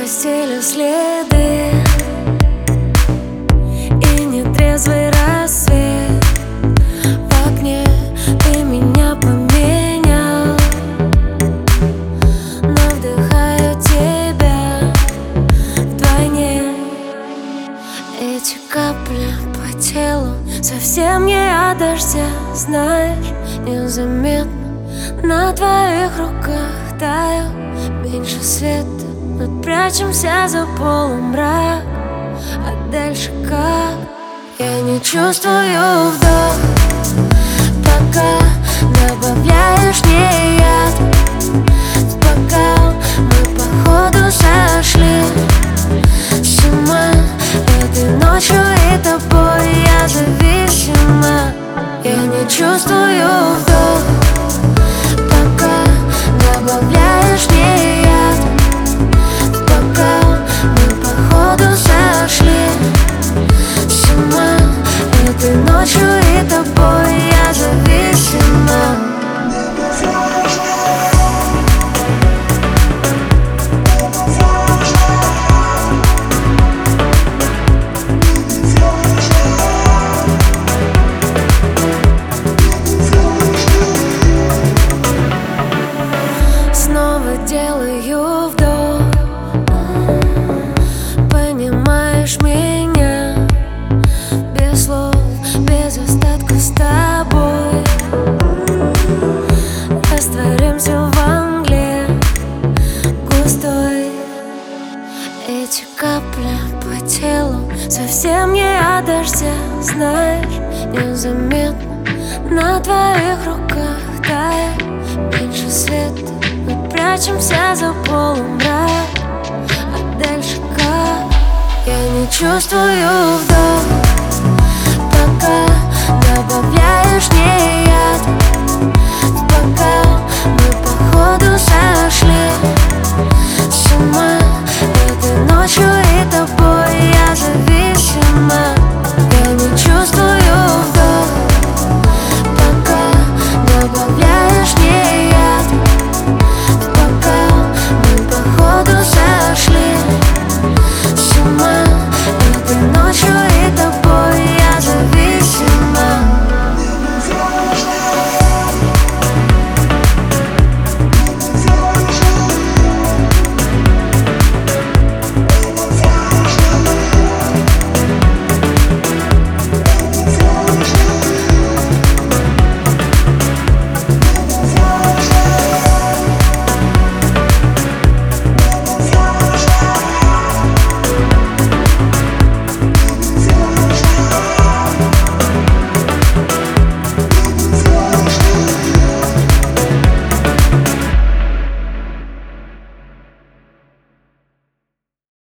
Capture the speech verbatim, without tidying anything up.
постели следы и нетрезвый рассвет. В окне ты меня поменял, но вдыхаю тебя вдвойне. Эти капли по телу совсем не от дождя, знаешь, незаметно на твоих руках таю. Меньше света, мы прячемся за полумрак. А дальше как? Я не чувствую вдох, пока добавляешь мне яд в бокал. Мы походу сошли с ума этой ночью и тобой. Я зависима. Я не чувствую вдох, пока добавляешь мне яд в бокал. Мы походу сошли с ума этой ночью и тобой. Я зависима. Снова делаю вдох, понимаешь меня, без слов, без остатка с тобой. Растворимся во мгле густой. Эти капли по телу совсем не от дождя, знаешь, незаметно на твоих руках тает. Меньше света, мы прячемся за полумрак. А дальше как? Я не чувствую вдох, пока добавляешь мне яд в бокал. Мы походу сошли с ума этой ночью.